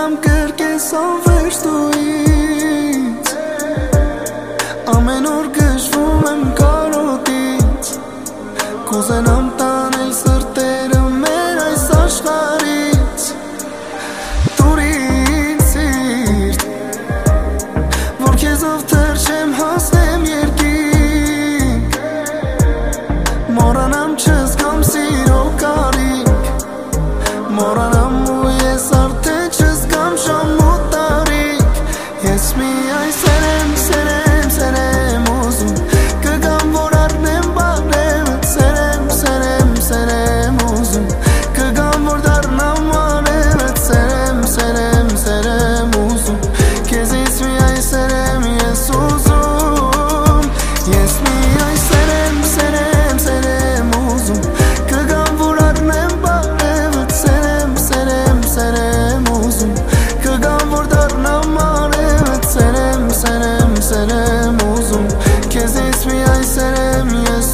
գամ կրկեսով վերստույից, ամեն օր գժվում եմ կարոտից, կուզենամ տանել սրտերը մեր այս աշխարից, տուր ինձ սիրտ, որ քեզով թրջեմ հասնեմ երկինք, մոռանամ չզգամ սիրո կարիք, մոռանամ ու ես արդեն չզգամ շամ ու տարիք, ես միայն սերեմ, սերեմ, սերեմ ուզում, կգամ որ առնեմ բարևդ, սերեմ, սերեմ, սերեմ ուզում, կգամ որ դառնամ արևդ, սերեմ, սերեմ, սերեմ ուզում, քեզից միայն սերեմ ես ուզում, ես միայն սերեմ, սերեմ, սերեմ ուզում, կգամ որ առնեմ բարևդ, սերեմ, սերեմ, սերեմ ուզում, կգամ որ դառնամ արևդ, սերեմ, սերեմ, սերեմ ուզում, քեզից միայն սերեմ ես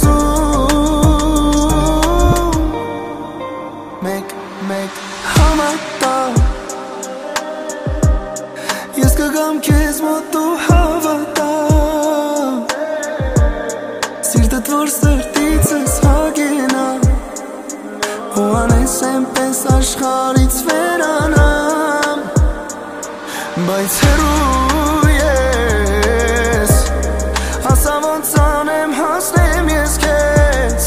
ուզում, մեկ համատա, ես կգամ քեզ մոտ ու հավատա, սիրտդ որ սրտիցս հագենա, ու անես էնպես աշխարից վերանամ, բայց հեռու ես, ասա ոնց անեմ հասնեմ ես քեզ,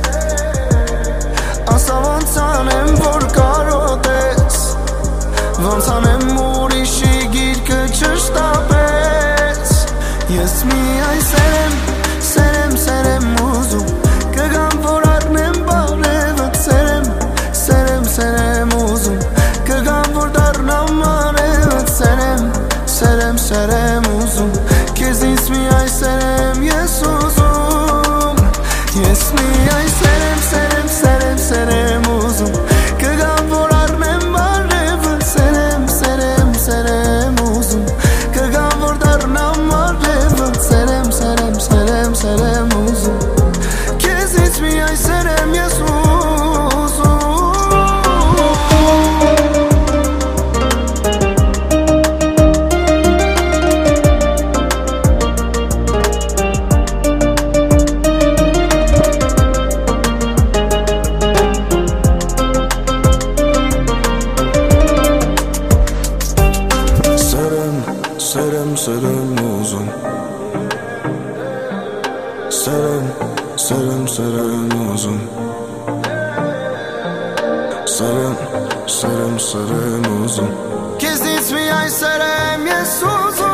ասա ոնց անեմ որ կարոտես, ոնց անեմ ուրիշի գիրկը չշտապես, ես միայն սերեմ, սերեմ, սերեմ ուզում, կգամ որ առնեմ բարևդ, սերեմ, սերեմ, սերեմ ուզում, կգամ որ դառնամ արևդ, սերեմ, սերեմ, սերեմ ուզում, քեզից միայն սերեմ ես ուզում, ես միայն սերեմ, սերեմ, սերեմ, սերեմ ուզում, կգամ որ առնեմ բարևդ, սերեմ, սերեմ, սերեմ ուզում, կգամ որ դառնամ արևդ, սերեմ, սերեմ, սերեմ, սերեմ ուզում, քեզից միայն սերեմ ես ուզում, Սերեմ, սերեմ ուզում, սերեմ, սերեմ, սերեմ ուզում, սերեմ, սերեմ, սերեմ ուզում, քեզից միայն սերեմ ես ուզում